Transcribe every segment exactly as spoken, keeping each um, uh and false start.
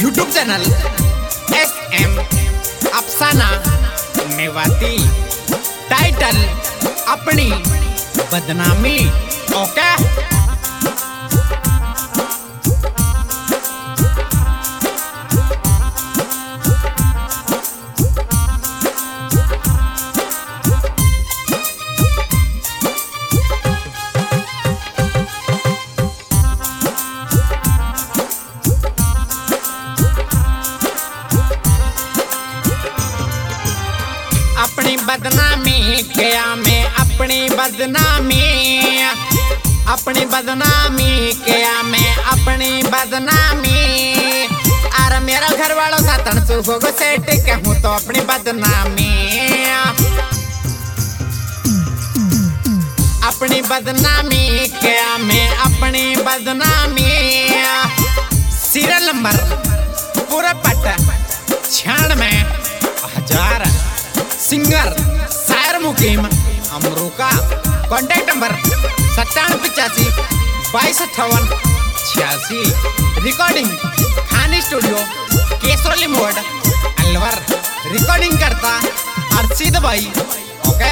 YouTube channel S M अफसाना Mewati. Title अपनी बदनामी। ओके अपनी बदनामी किया मैं अपनी बदनामी अपनी बदनामी किया मैं अपनी बदनामी। अरे मेरा घर वालों सा तनसुर हो गो सेट के हूँ तो अपनी बदनामी। अपनी बदनामी किया मैं अपनी बदनामी। सीरियल नंबर पूरा पट छाण में हजार। सिंगर शायर मुकीम अमरूका। कॉन्टैक्ट नंबर सत्तावन पिचासी बाईस अट्ठावन छियासी। रिकॉर्डिंग खानी स्टूडियो केसरोली मोड़ अलवर। रिकॉर्डिंग करता अर्शिद भाई। ओके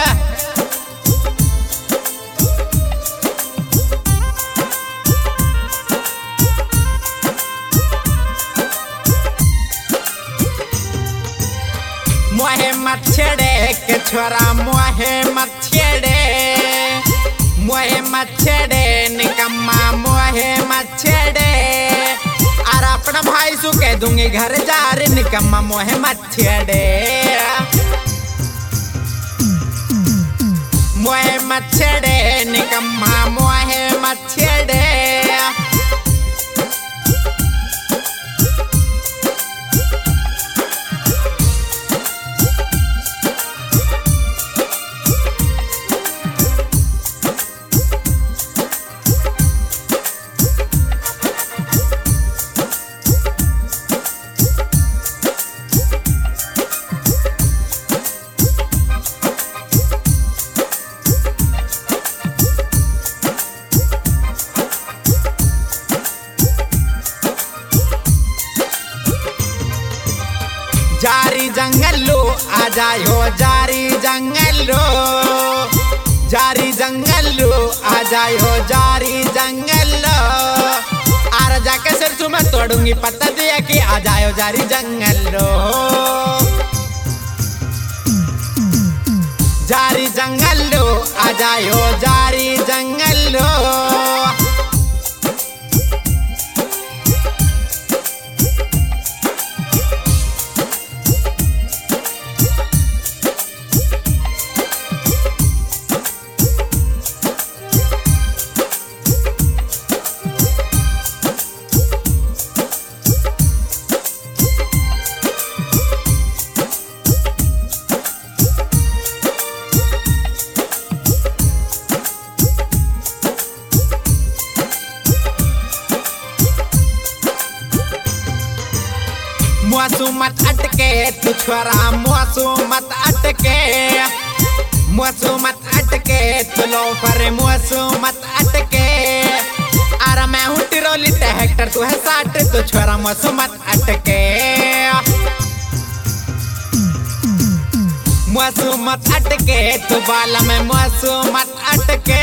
मोहे मत छेड़े के छोरा मोहे मत छेड़े। मोहे मत छेड़े निकम्मा मोहे मत छेड़े। और अपना भाई सु कह दूंगी घर जा रे निकम्मा मोहे मत छेड़े। मोहे मत छेड़े निकम्मा मोहे मत छेड़े। जारी जंगलो आ जायो जारी जंगलो। जारी जंगलो आ जायो जारी जंगलो। आर जाके सिर तुम्हें तोड़ूंगी पता दिया कि आ जायो जारी जंगलो। जारी जंगलो आ जायो जारी जंगलो। मुआसू मत अटके तू छोरा मुआसू मत अटके। मुआसू मत अटके तू लो पर मुआसू मत अटके। अरे मैं हूँ टिरोली ट्रैक्टर तू है साठ तू छोरा मुआसू मत अटके। मुआसू मत अटके तू बाला में मुआसू मत अटके।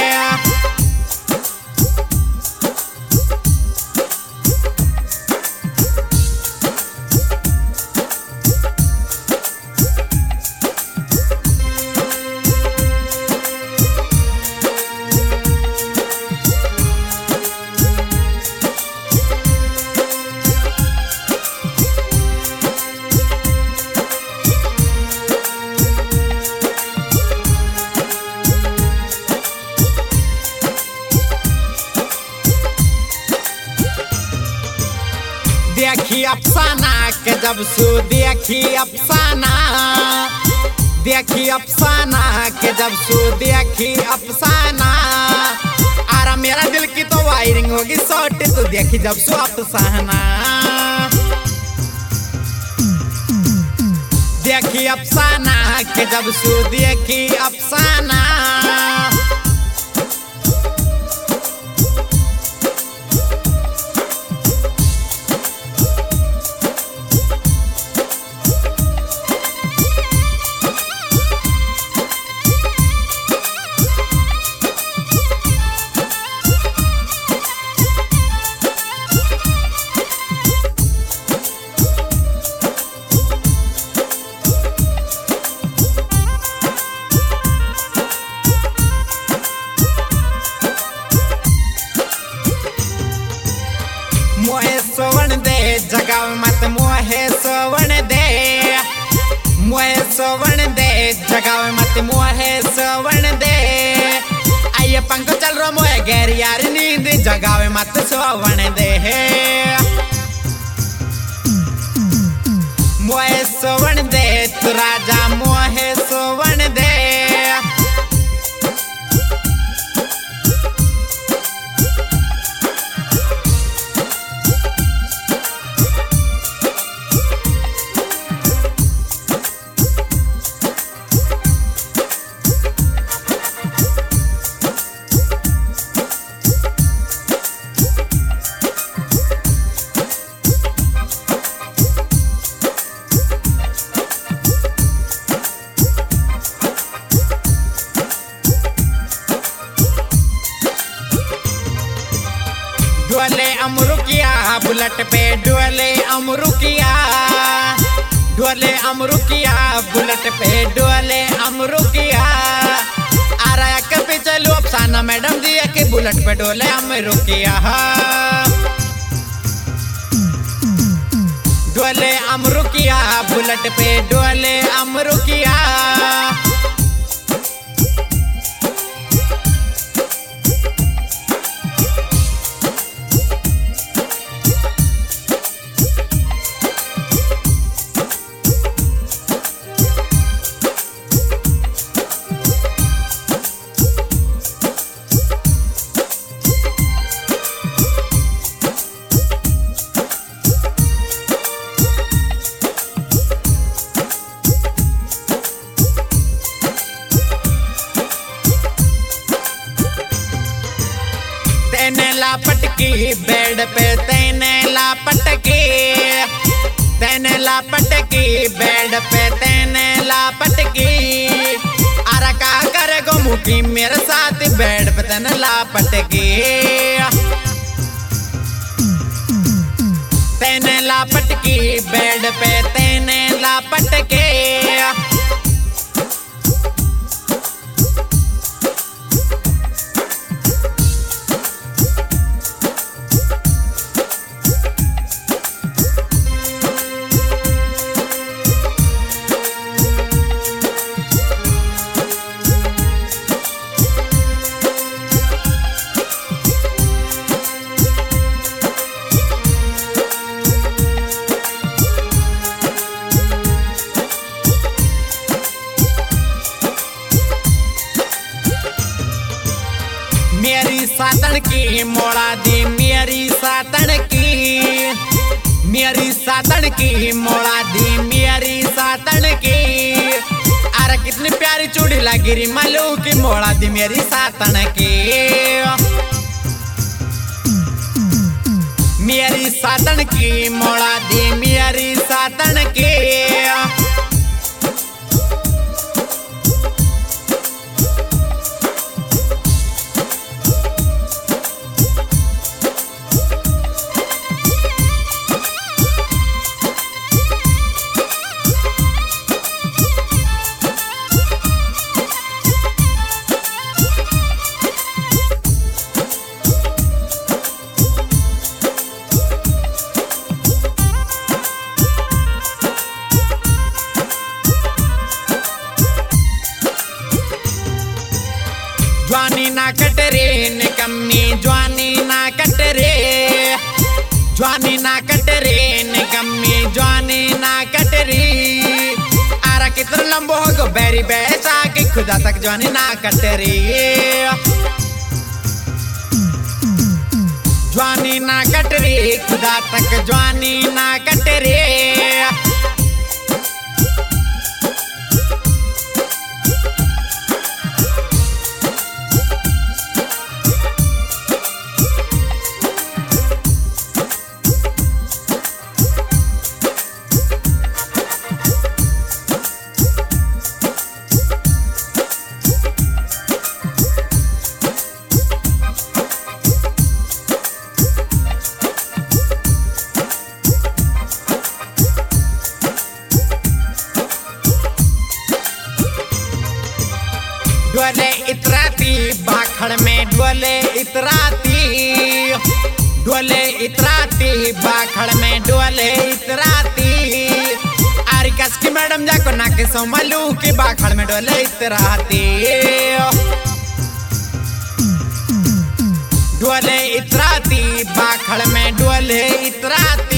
देखी अफसाना के जब सू देखी अफसाना। देखी अफसाना के जब सू देखी अफसाना। आरा मेरा दिल की तो वायरिंग होगी शॉर्ट तो देखी जब सू अफसाना। देखी अफसाना के जब सू देखी अफसाना। जगावे मत मुहे सोवन दे आइए पंख चल रो मोए गैर यार नींद जगावे मत सोवन दे मोहे सोवन दे तू राजा मोहे सोवन दे डुअले अमरुकिया बुलेट पे डुअले अमरुकिया डुअले अमरुकिया बुलेट पे डुअले अमरुकिया आ रहा के पीछे लो अफसाना मैडम दिया कि बुलेट पे डुअले अमरुकिया डुअले अमरुकिया बुलेट पे डुअले अमरुकिया तेने लापटकी बेड पे तेने लापटकी तेने लापटकी बेड पे तेने लापटकी अरे का करेगो मुकी मेरे साथ बेड पे तेने लापटकी तेने लापटकी बेड पे तेने लापटकी मेरी सातन की मोड़ा दी मेरी सातन की मेरी सातन की मोड़ा दी मेरी सातन की अरे कितनी प्यारी चूड़ी लगी री मालू की मोड़ा दी मेरी सातन की मेरी सातन की मोड़ा दी मेरी सातन की ज्वानी ना कटरे निकम्मी ज्वानी ना कटरे ज्वानी ना कटरे निकम्मी ज्वानी ना कटरी आरा कितना लंबो हो बैरी बैसा कि खुदा तक ज्वानी ना कटरी ज्वानी ना कटरी खुदा तक ज्वानी ना कटरी डोले इतराती बाखड़ में डोले इतराती डोले इतराती बाखड़ में डोले इतराती आरी कस की मैडम जाको ना के सोमलू के बाखड़ में डोले इतराती डोले इतराती बाखड़ में डोले इतराती